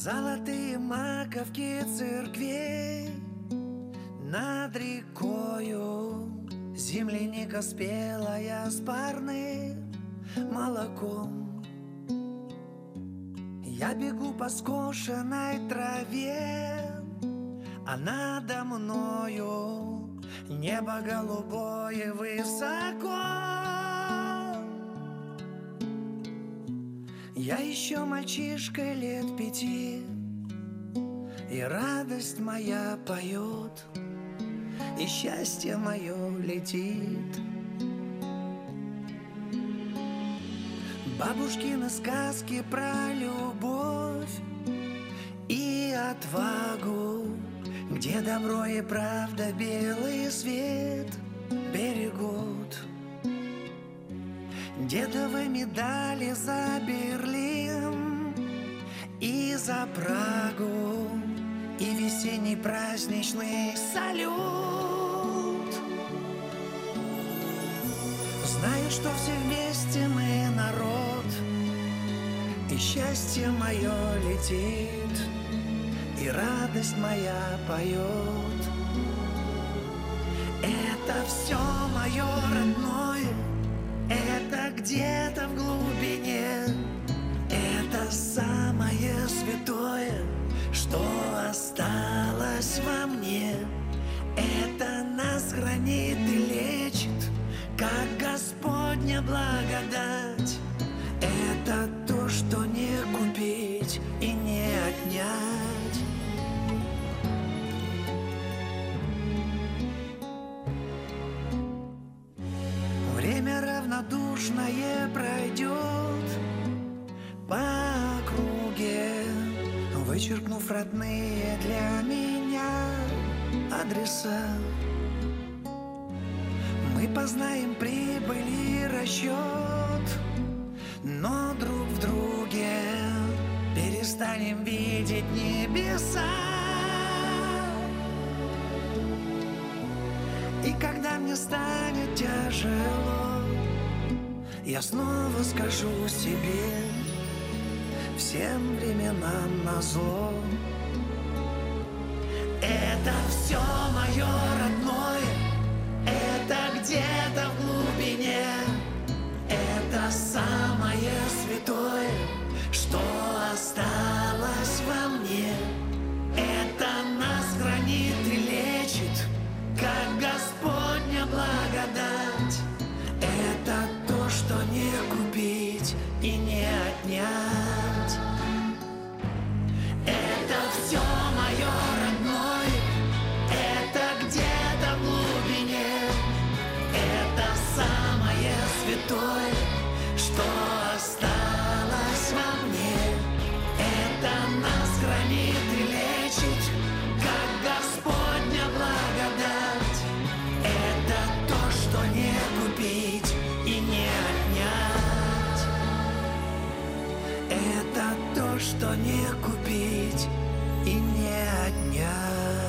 Золотые маковки церквей над рекою, земляника спелая с парным молоком. Я бегу по скошенной траве, а надо мною небо голубое высоко. Я еще мальчишка лет 5, и радость моя поет, и счастье мое летит. Бабушкины сказки про любовь и отвагу, где добро и правда белый свет берегут. Дедовы медали за Берлин и за Прагу, и весенний праздничный салют. Знаю, что все вместе мы народ, и счастье мое летит, и радость моя поет. Это все мое родное, это где-то в глубине, это самое святое, что осталось во мне. Это нас хранит и лечит, как Господня благодать. Это то, что не купить и не отнять. Время равнодушное пройдет по округе, вычеркнув родные для меня адреса. Мы познаем прибыль и расчет, но друг в друге перестанем видеть небеса. И когда мне станет тяжело, я снова скажу себе: всем временам назло. Это все мое родное, это где-то в глубине, это самое святое, что осталось во мне. Это нас хранит и лечит, как Господня благодать. Это то, что не купить и не отнять. Это все мое родное, это где-то в глубине, это самое святое, что осталось во мне. Это нас хранит и лечит, как Господня благодать. Это то, что не купить и не отнять. Это то, что не купить и не отнять.